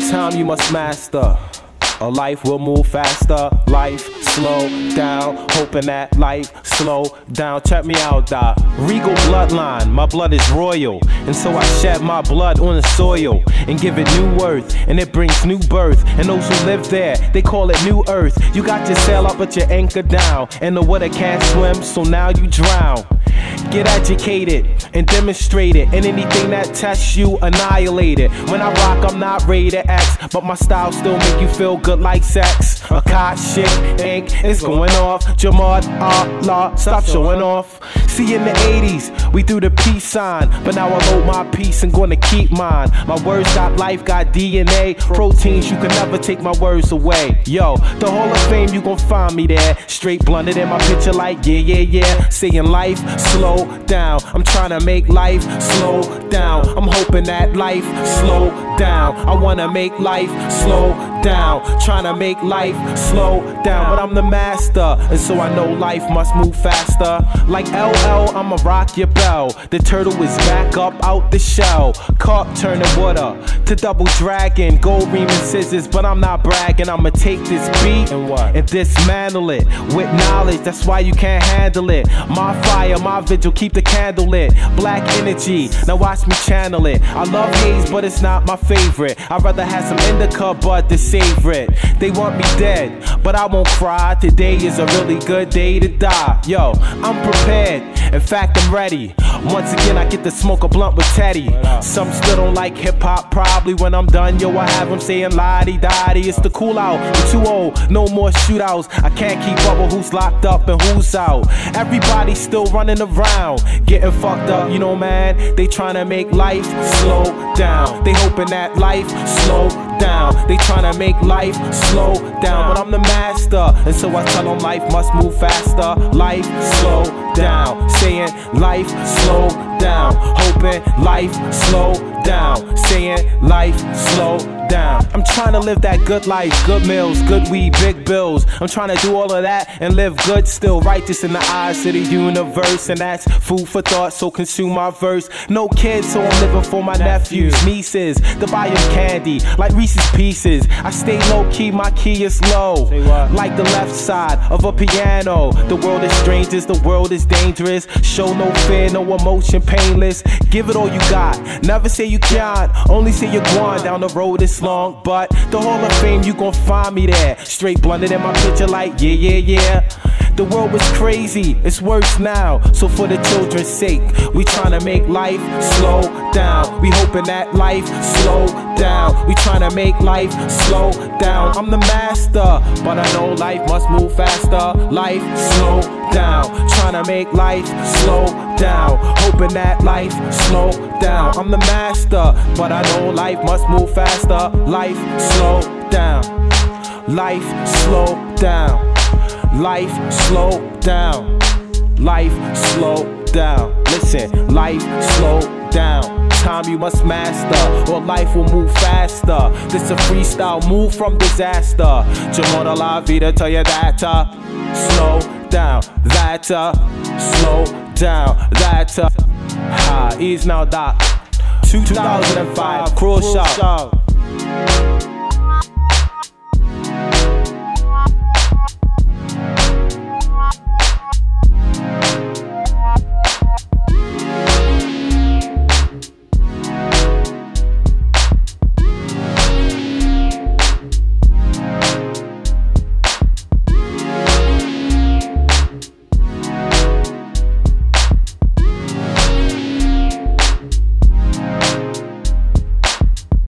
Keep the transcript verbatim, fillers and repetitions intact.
time you must master, or life will move faster. Life slow down, hoping that life slow down. Check me out, dawg. Regal bloodline, my blood is royal, and so I shed my blood on the soil and give it new worth, and it brings new birth. And those who live there, they call it new earth. You got your sail up but your anchor down, and the water can't swim, so now you drown. Get educated and demonstrate it, and anything that tests you, annihilate it. When I rock, I'm not rated X, but my style still make you feel good like sex. A shit ink is going off. Jamad Allah, stop showing off. See, in the eighties, we threw the peace sign, but now I wrote my piece and gonna keep mine. My words got life, got D N A, proteins, you can never take my words away. Yo, the Hall of Fame, you gon' find me there, straight blunted in my picture like yeah, yeah, yeah. Saying life, slow down. I'm trying to make life slow down. I'm hoping that life slow down. I wanna make life slow down. Trying to make life slow down, but I'm the master, and so I know life must move faster. Like L L, I'ma rock your bell. The turtle is back up out the shell. Carp turning water to double dragon. Gold ream and scissors, but I'm not bragging. I'ma take this beat and what? And dismantle it with knowledge. That's why you can't handle it. My fire, my vigil, keep the candle lit. Black energy, now watch me channel it. I love haze, but it's not my favorite. I'd rather have some indica, but to savor it. They want me dead, but I won't cry. Today is a really good day to die. Yo, I'm prepared. In fact, I'm ready. Once again, I get to smoke a blunt with Teddy. Some still don't like hip hop. Probably when I'm done, yo, I have them saying la-di-da-di. It's the cool out. I'm too old. No more shootouts. I can't keep up with who's locked up and who's out. Everybody's still running around, getting fucked up. You know, man, they trying to make life slow down. They hoping that life slow down. They trying to make life slow down, but I'm the master, and so I tell them life must move faster. Life slow down, saying life slow down, hoping life slow down, saying life slow down. I'm trying to live that good life, good meals, good weed, big bills. I'm trying to do all of that and live good, still righteous in the eyes of the universe, and that's food for thought, so consume my verse. No kids, so I'm living for my nephews, nieces, to buy them candy like Reese's Pieces. I stay low key, my key is low, like the left side of a piano. The world is strangers, the world is dangerous. Show no fear, no emotion, painless. Give it all you got, never say you can't, only say you're going. Down the road is long, but the Hall of Fame, you gon' find me there, straight blunted in my picture like yeah, yeah, yeah. The world was crazy, it's worse now, so for the children's sake, we tryna make life slow down. We hoping that life slow down. We tryna make life slow down. I'm the master, but I know life must move faster. Life slow down, tryna make life slow down, hoping that life slow down. I'm the master, but I know life must move faster. Life slow down. Life slow down. Life slow down. Life slow down. Listen, life slow down. Time you must master, or life will move faster. This a freestyle, move from disaster. Jamona la vida, tell you that uh, slow down, that uh, slow down, that uh, ha, ease now, doc. two thousand five, Cruel Shot.